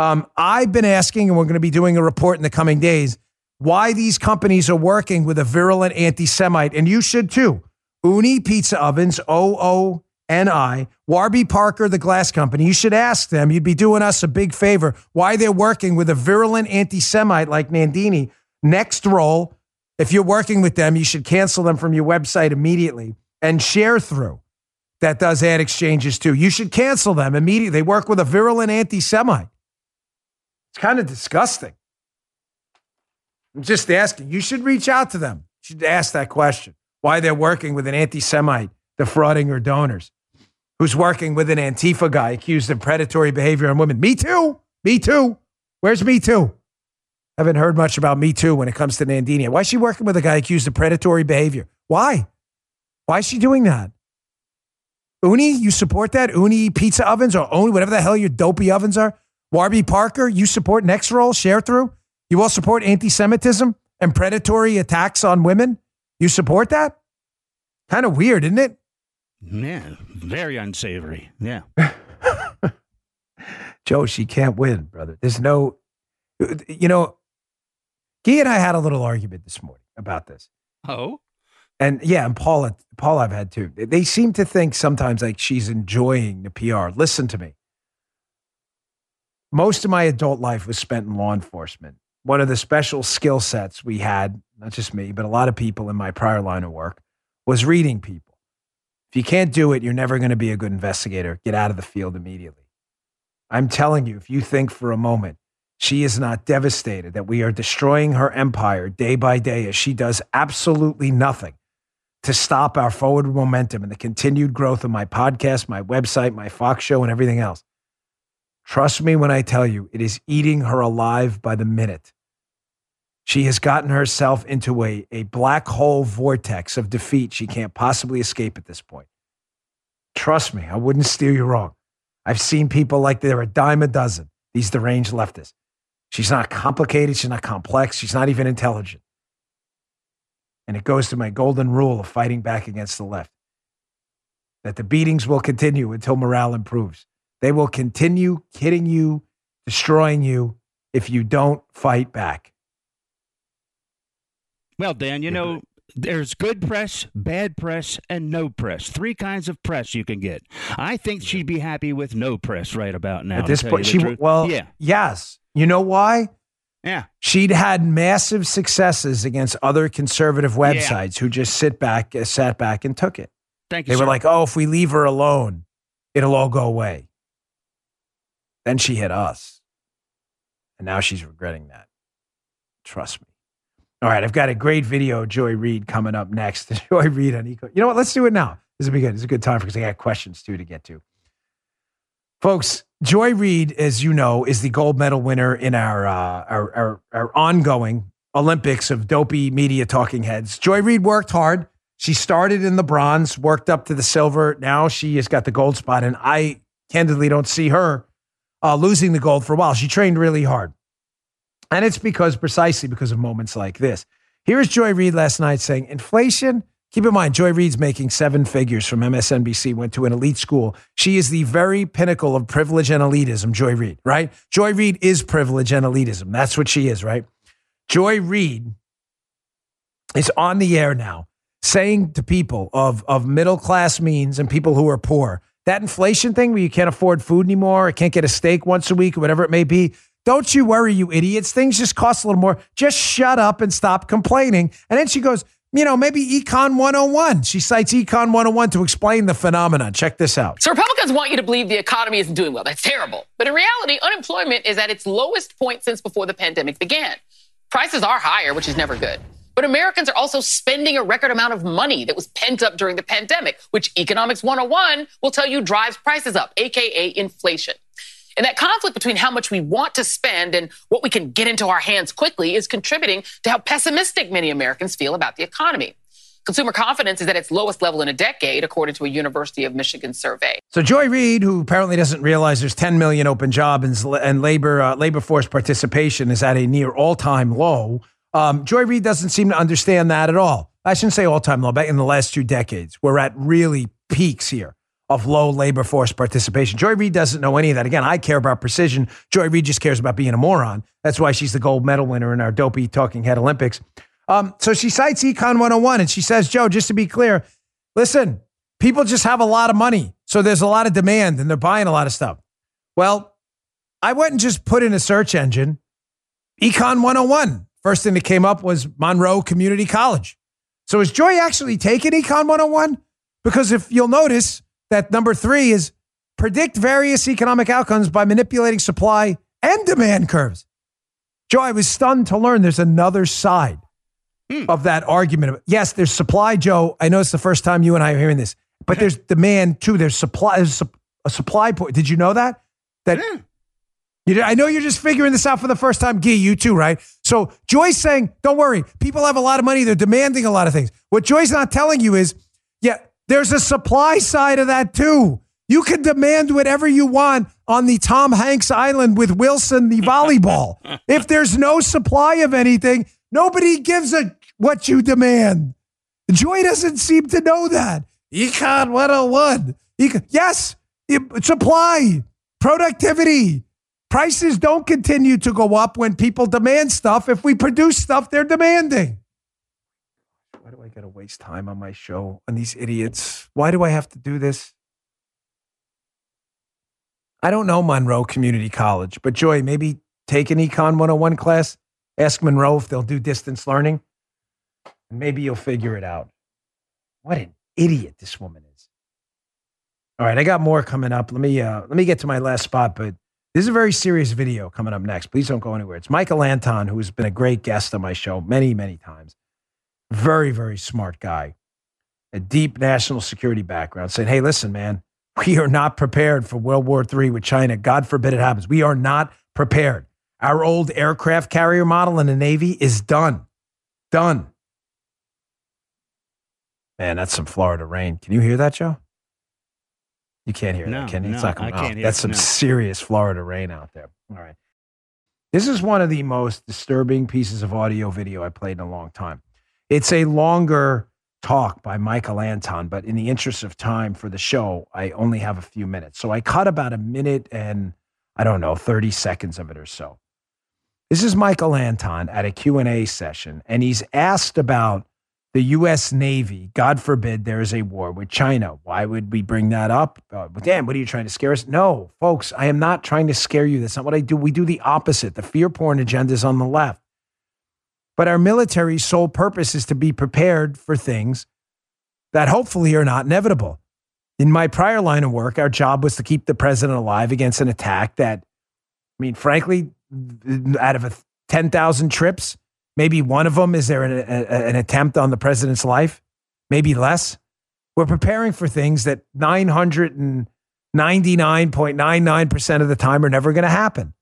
Um, I've been asking, and we're going to be doing a report in the coming days, why these companies are working with a virulent anti-Semite, and you should too. Ooni Pizza Ovens, O O N I, Warby Parker, the glass company. You should ask them. You'd be doing us a big favor why they're working with a virulent anti-Semite like Nandini. Next roll, if you're working with them, you should cancel them from your website immediately. And Share Through, that does ad exchanges too. You should cancel them immediately. They work with a virulent anti-Semite. It's kind of disgusting. I'm just asking. You should reach out to them. You should ask that question. Why they're working with an anti-Semite defrauding her donors, who's working with an Antifa guy accused of predatory behavior on women. Me too. Me too. Where's Me Too? Haven't heard much about Me Too when it comes to Nandini. Why is she working with a guy accused of predatory behavior? Why? Why is she doing that? Ooni, you support that? Ooni Pizza Ovens or Ooni, whatever the hell your dopey ovens are? Warby Parker, you support Next Roll, Share Through? You all support anti-Semitism and predatory attacks on women? You support that? Kind of weird, isn't it?
Yeah, very unsavory. Yeah.
Joe, she can't win, brother. There's no, you know, Guy and I had a little argument this morning about this.
Oh?
And yeah, and Paul, Paul I've had too. They seem to think sometimes like she's enjoying the P R. Listen to me. Most of my adult life was spent in law enforcement. One of the special skill sets we had, not just me, but a lot of people in my prior line of work, was reading people. If you can't do it, you're never going to be a good investigator. Get out of the field immediately. I'm telling you, if you think for a moment she is not devastated that we are destroying her empire day by day as she does absolutely nothing to stop our forward momentum and the continued growth of my podcast, my website, my Fox show, and everything else. Trust me when I tell you, it is eating her alive by the minute. She has gotten herself into a, a black hole vortex of defeat she can't possibly escape at this point. Trust me, I wouldn't steer you wrong. I've seen people like they're a dime a dozen, these deranged leftists. She's not complicated. She's not complex. She's not even intelligent. And it goes to my golden rule of fighting back against the left, that the beatings will continue until morale improves. They will continue hitting you, destroying you, if you don't fight back.
Well, Dan, you know, there's good press, bad press, and no press. Three kinds of press you can get. I think she'd be happy with no press right about now.
At this point, she well,
yeah.
yes. You know why?
Yeah.
She'd had massive successes against other conservative websites yeah. who just sit back, uh, sat back and took it.
Thank you,
They
sir.
were like, oh, if we leave her alone, it'll all go away. Then she hit us. And now she's regretting that. Trust me. All right, I've got a great video of Joy Reid coming up next. Joy Reid on Eco. You know what? Let's do it now. This will be good. It's a good time because I got questions too to get to. Folks, Joy Reid, as you know, is the gold medal winner in our, uh, our, our, our ongoing Olympics of dopey media talking heads. Joy Reid worked hard. She started in the bronze, worked up to the silver. Now she has got the gold spot, and I candidly don't see her uh, losing the gold for a while. She trained really hard. And it's because, precisely because of moments like this. Here's Joy Reid last night saying, inflation, keep in mind, Joy Reid's making seven figures from M S N B C, went to an elite school. She is the very pinnacle of privilege and elitism, Joy Reid, right? Joy Reid is privilege and elitism. That's what she is, right? Joy Reid is on the air now saying to people of, of middle-class means and people who are poor, that inflation thing where you can't afford food anymore or can't get a steak once a week or whatever it may be, don't you worry, you idiots. Things just cost a little more. Just shut up and stop complaining. And then she goes, you know, maybe Econ one oh one. She cites Econ one oh one to explain the phenomenon. Check this out.
So Republicans want you to believe the economy isn't doing well. That's terrible. But in reality, unemployment is at its lowest point since before the pandemic began. Prices are higher, which is never good. But Americans are also spending a record amount of money that was pent up during the pandemic, which Economics one oh one will tell you drives prices up, a k a inflation. And that conflict between how much we want to spend and what we can get into our hands quickly is contributing to how pessimistic many Americans feel about the economy. Consumer confidence is at its lowest level in a decade, according to a University of Michigan survey.
So Joy Reid, who apparently doesn't realize there's ten million open jobs and, and labor uh, labor force participation is at a near all-time low, um, Joy Reid doesn't seem to understand that at all. I shouldn't say all-time low, but in the last two decades, we're at really peaks here. of low labor force participation. Joy Reid doesn't know any of that. Again, I care about precision. Joy Reid just cares about being a moron. That's why she's the gold medal winner in our dopey talking head Olympics. Um, so she cites Econ one oh one and she says, Joe, just to be clear, listen, people just have a lot of money. So there's a lot of demand and they're buying a lot of stuff. Well, I went and just put in a search engine, Econ one oh one. First thing that came up was Monroe Community College. So is Joy actually taking Econ one oh one? Because if you'll notice that number three is predict various economic outcomes by manipulating supply and demand curves. Joe, I was stunned to learn there's another side hmm. of that argument. Yes, there's supply, Joe. I know it's the first time you and I are hearing this, but there's demand too. There's supply. There's a supply point. Did you know that? That yeah. you did, I know you're just figuring this out for the first time. Gee, you too, right? So Joy's saying, don't worry. People have a lot of money. They're demanding a lot of things. What Joy's not telling you is, yeah, there's a supply side of that too. You can demand whatever you want on the Tom Hanks Island with Wilson, the volleyball. If there's no supply of anything, nobody gives a what you demand. Joy doesn't seem to know that. Econ one oh one. Econ, yes, supply, productivity. Prices don't continue to go up when people demand stuff. If we produce stuff, they're demanding. Why do I got to waste time on my show on these idiots? Why do I have to do this? I don't know Monroe Community College, but Joy, maybe take an Econ one oh one class. Ask Monroe if they'll do distance learning. And maybe you'll figure it out. What an idiot this woman is. All right, I got more coming up. Let me uh, let me get to my last spot, but this is a very serious video coming up next. Please don't go anywhere. It's Michael Anton, who has been a great guest on my show many, many times. Very, very smart guy. A deep national security background, saying, hey, listen, man, we are not prepared for World War Three with China. God forbid it happens. We are not prepared. Our old aircraft carrier model in the Navy is done. Done. Man, that's some Florida rain. Can you hear that, Joe? You can't hear
no,
that, can you?
No,
it's not coming
I can't
out.
hear
That's
it,
some
no.
serious Florida rain out there. All right. This is one of the most disturbing pieces of audio video I played in a long time. It's a longer talk by Michael Anton, but in the interest of time for the show, I only have a few minutes. So I cut about a minute and, I don't know, thirty seconds of it or so. This is Michael Anton at a Q and A session, and he's asked about the U S Navy. God forbid there is a war with China. Why would we bring that up? Uh, Dan, what are you trying to scare us? No, folks, I am not trying to scare you. That's not what I do. We do the opposite. The fear porn agenda is on the left. But our military's sole purpose is to be prepared for things that hopefully are not inevitable. In my prior line of work, our job was to keep the president alive against an attack that, I mean, frankly, out of a ten thousand trips, maybe one of them is there an, a, an attempt on the president's life, maybe less. We're preparing for things that nine hundred ninety-nine point nine nine percent of the time are never going to happen.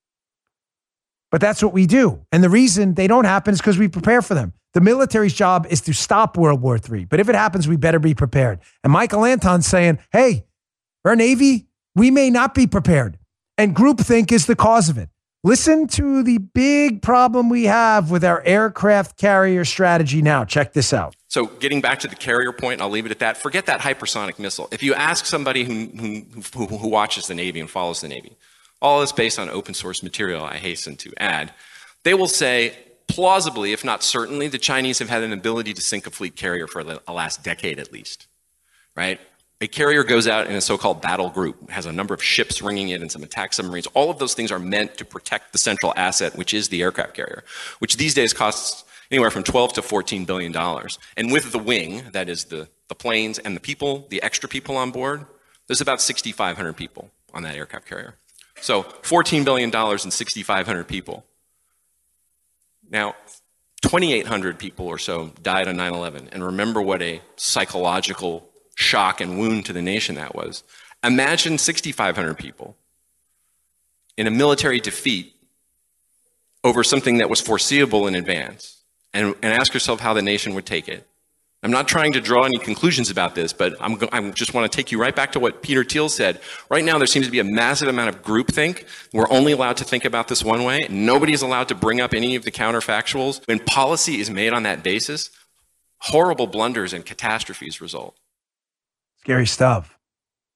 But that's what we do. And the reason they don't happen is because we prepare for them. The military's job is to stop World War Three. But if it happens, we better be prepared. And Michael Anton's saying, hey, our Navy, we may not be prepared. And groupthink is the cause of it. Listen to the big problem we have with our aircraft carrier strategy now. Check this out.
So getting back to the carrier point, I'll leave it at that. Forget that hypersonic missile. If you ask somebody who, who, who watches the Navy and follows the Navy, all this based on open source material, I hasten to add, they will say, plausibly, if not certainly, the Chinese have had an ability to sink a fleet carrier for the last decade at least, right? A carrier goes out in a so-called battle group, has a number of ships ringing it and some attack submarines. All of those things are meant to protect the central asset, which is the aircraft carrier, which these days costs anywhere from twelve to fourteen billion dollars. And with the wing, that is the, the planes and the people, the extra people on board, there's about sixty-five hundred people on that aircraft carrier. So fourteen billion dollars and sixty-five hundred people. Now, twenty-eight hundred people or so died on nine eleven. And remember what a psychological shock and wound to the nation that was. Imagine sixty-five hundred people in a military defeat over something that was foreseeable in advance, and, and ask yourself how the nation would take it. I'm not trying to draw any conclusions about this, but I'm, I just want to take you right back to what Peter Thiel said. Right now, there seems to be a massive amount of groupthink. We're only allowed to think about this one way. Nobody is allowed to bring up any of the counterfactuals. When policy is made on that basis, horrible blunders and catastrophes result.
Scary stuff.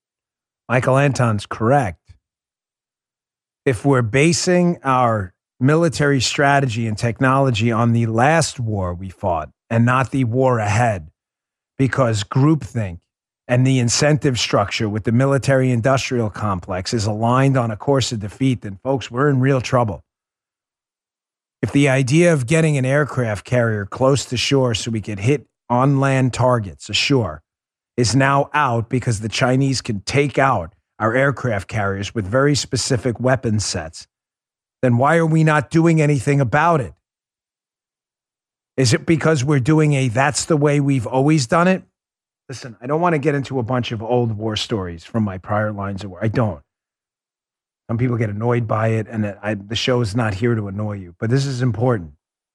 Michael Anton's correct. If we're basing our military strategy and technology on the last war we fought and not the war ahead, because groupthink and the incentive structure with the military-industrial complex is aligned on a course of defeat, then, folks, we're in real trouble. If the idea of getting an aircraft carrier close to shore so we could hit on-land targets ashore is now out because the Chinese can take out our aircraft carriers with very specific weapon sets, then why are we not doing anything about it? Is it because we're doing a that's the way we've always done it? Listen, I don't want to get into a bunch of old war stories from my prior lines of war. I don't. Some people get annoyed by it, and I, the show is not here to annoy you, but this is important.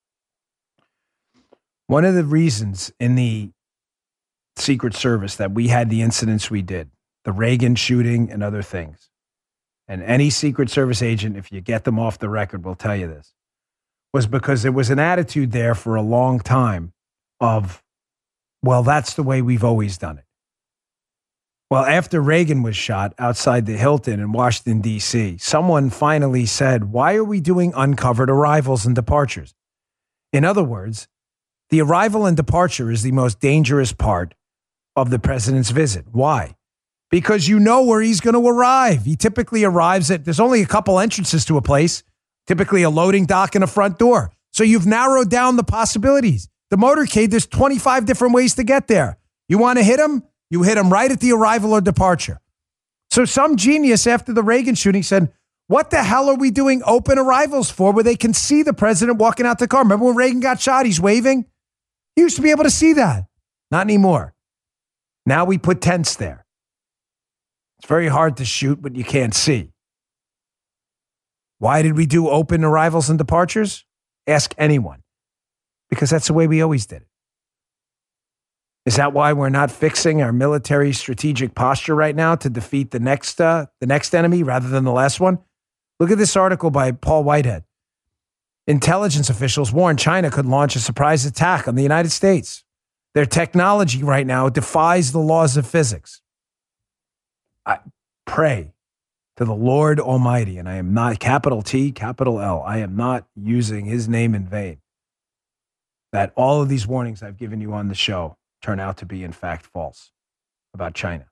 One of the reasons in the Secret Service that we had the incidents we did, the Reagan shooting and other things, and any Secret Service agent, if you get them off the record, will tell you this, was because there was an attitude there for a long time of, well, that's the way we've always done it. Well, after Reagan was shot outside the Hilton in Washington, D C, someone finally said, why are we doing uncovered arrivals and departures? In other words, the arrival and departure is the most dangerous part of the president's visit. Why? Because you know where he's going to arrive. He typically arrives at, there's only a couple entrances to a place, typically a loading dock and a front door. So you've narrowed down the possibilities. The motorcade, there's twenty-five different ways to get there. You want to hit him? You hit him right at the arrival or departure. So some genius after the Reagan shooting said, what the hell are we doing open arrivals for where they can see the president walking out the car? Remember when Reagan got shot, he's waving? You used to be able to see that. Not anymore. Now we put tents there. It's very hard to shoot, but you can't see. Why did we do open arrivals and departures? Ask anyone. Because that's the way we always did it. Is that why we're not fixing our military strategic posture right now to defeat the next uh, the next enemy rather than the last one? Look at this article by Paul Whitehead. Intelligence officials warn China could launch a surprise attack on the United States. Their technology right now defies the laws of physics. I pray to the Lord Almighty, and I am not, capital T, capital L, I am not using his name in vain, that all of these warnings I've given you on the show turn out to be, in fact, false about China.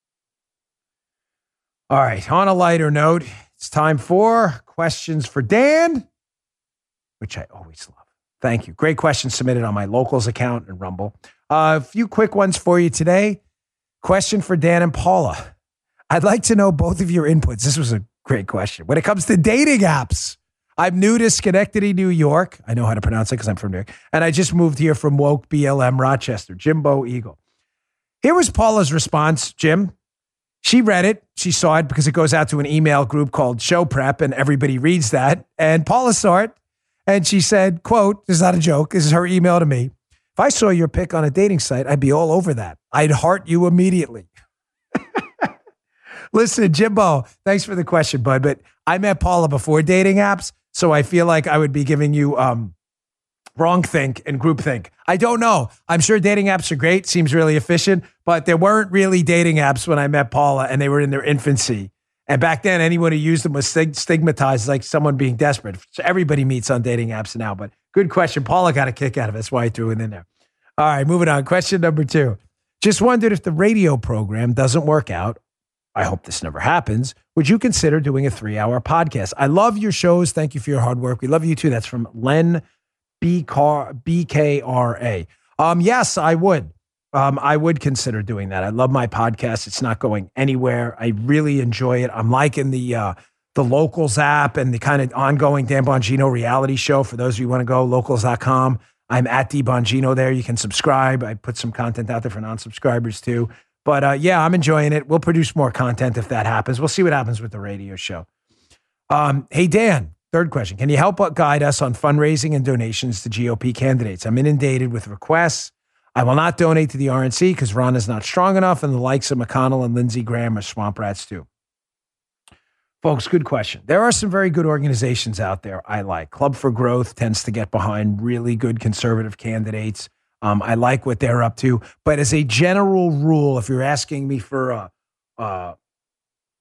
All right, on a lighter note, it's time for questions for Dan, which I always love. Thank you. Great questions submitted on my Locals account and Rumble. Uh, a few quick ones for you today. Question for Dan and Paula. I'd like to know both of your inputs. This was a great question. When it comes to dating apps, I'm new to Schenectady, New York. I know how to pronounce it because I'm from New York. And I just moved here from woke B L M Rochester, Jimbo Eagle. Here was Paula's response, Jim. She read it. She saw it because it goes out to an email group called Show Prep, and everybody reads that. And Paula saw it, and she said, quote, this is not a joke. This is her email to me. If I saw your pic on a dating site, I'd be all over that. I'd heart you immediately. Listen, Jimbo, thanks for the question, bud. But I met Paula before dating apps, so I feel like I would be giving you um, wrong think and group think. I don't know. I'm sure dating apps are great. Seems really efficient. But there weren't really dating apps when I met Paula, and they were in their infancy. And back then, anyone who used them was stigmatized like someone being desperate. So everybody meets on dating apps now. But good question. Paula got a kick out of it. That's why I threw it in there. All right, moving on. Question number two. Just wondered if the radio program doesn't work out. I hope this never happens. Would you consider doing a three-hour podcast? I love your shows. Thank you for your hard work. We love you too. That's from Len B K R A. Um, yes, I would. Um, I would consider doing that. I love my podcast. It's not going anywhere. I really enjoy it. I'm liking the uh, the Locals app and the kind of ongoing Dan Bongino reality show. For those of you who want to go, locals dot com. I'm at D Bongino there. You can subscribe. I put some content out there for non-subscribers too. But uh, yeah, I'm enjoying it. We'll produce more content if that happens. We'll see what happens with the radio show. Um, hey, Dan, third question. Can you help guide us on fundraising and donations to G O P candidates? I'm inundated with requests. I will not donate to the R N C because Ron is not strong enough, and the likes of McConnell and Lindsey Graham are swamp rats too. Folks, good question. There are some very good organizations out there I like. Club for Growth tends to get behind really good conservative candidates. Um, I like what they're up to. But as a general rule, if you're asking me for a, uh,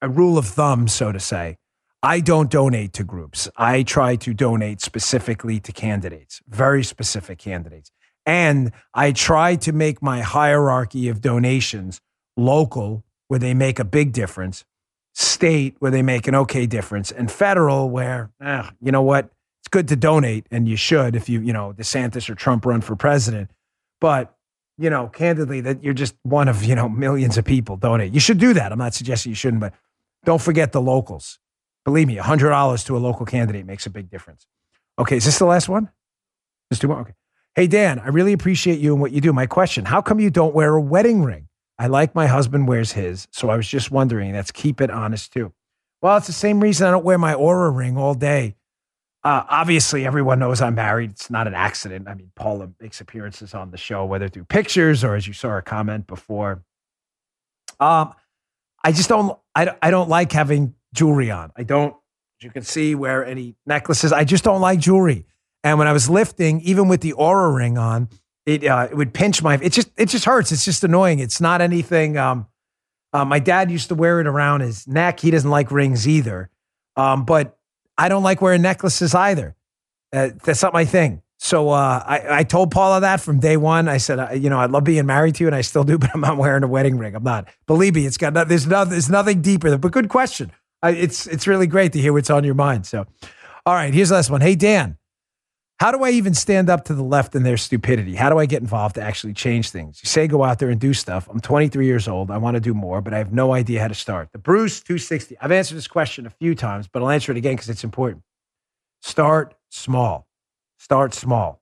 a rule of thumb, so to say. I don't donate to groups. I try to donate specifically to candidates, very specific candidates. And I try to make my hierarchy of donations local, where they make a big difference, state, where they make an okay difference, and federal, where, eh, you know what, it's good to donate, and you should if you, you know, DeSantis or Trump run for president. But, you know, candidly, that you're just one of, you know, millions of people donate. You should do that. I'm not suggesting you shouldn't, but don't forget the locals. Believe me, one hundred dollars to a local candidate makes a big difference. Okay, is this the last one? Just two more? Okay. Hey, Dan, I really appreciate you and what you do. My question, how come you don't wear a wedding ring? I like my husband wears his, so I was just wondering. That's keep it honest, too. Well, it's the same reason I don't wear my Oura ring all day. Uh, obviously, everyone knows I'm married. It's not an accident. I mean, Paula makes appearances on the show, whether through pictures or as you saw her comment before. Um, I just don't, I, I don't like having jewelry on. I don't, as you can see, wear any necklaces. I just don't like jewelry. And when I was lifting, even with the Oura ring on, it uh, it would pinch my, it just, it just hurts. It's just annoying. It's not anything. Um, uh, my dad used to wear it around his neck. He doesn't like rings either. Um, but I don't like wearing necklaces either. Uh, that's not my thing. So uh, I, I told Paula that from day one. I said, uh, you know, I love being married to you, and I still do, but I'm not wearing a wedding ring. I'm not. Believe me, it's got no, there's no, there's nothing deeper than. But good question. I, it's it's really great to hear what's on your mind. So, all right, here's the last one. Hey Dan, how do I even stand up to the left and their stupidity? How do I get involved to actually change things? You say go out there and do stuff. I'm twenty-three years old. I want to do more, but I have no idea how to start. The Bruce two sixty. I've answered this question a few times, but I'll answer it again because it's important. Start small. Start small.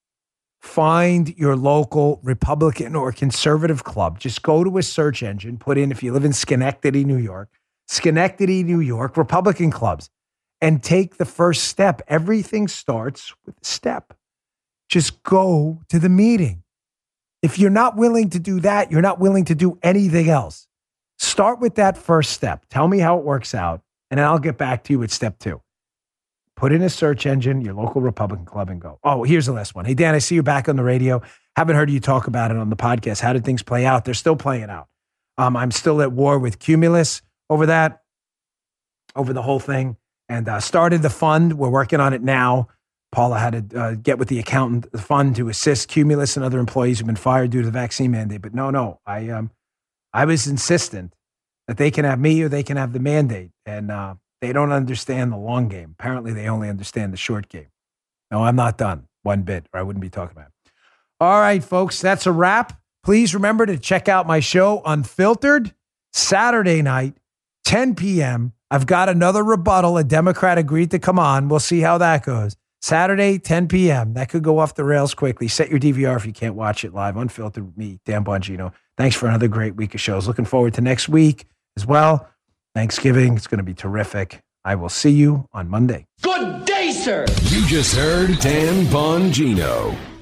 Find your local Republican or conservative club. Just go to a search engine, put in, if you live in Schenectady, New York, Schenectady, New York, Republican clubs, and take the first step. Everything starts with a step. Just go to the meeting. If you're not willing to do that, you're not willing to do anything else. Start with that first step. Tell me how it works out, and then I'll get back to you with step two. Put in a search engine, your local Republican club, and go. Oh, here's the last one. Hey, Dan, I see you back on the radio. Haven't heard you talk about it on the podcast. How did things play out? They're still playing out. Um, I'm still at war with Cumulus over that, over the whole thing, and uh, started the fund. We're working on it now. Paula had to uh, get with the accountant, the fund, to assist Cumulus and other employees who've been fired due to the vaccine mandate. But no, no, I um, I was insistent that they can have me or they can have the mandate, and uh, they don't understand the long game. Apparently, they only understand the short game. No, I'm not done one bit, or I wouldn't be talking about it. All right, folks, that's a wrap. Please remember to check out my show, Unfiltered, Saturday night, ten p.m. I've got another rebuttal. A Democrat agreed to come on. We'll see how that goes. Saturday, ten p.m. That could go off the rails quickly. Set your D V R if you can't watch it live. Unfiltered with me, Dan Bongino. Thanks for another great week of shows. Looking forward to next week as well. Thanksgiving. It's going to be terrific. I will see you on Monday.
Good day, sir. You just heard Dan Bongino.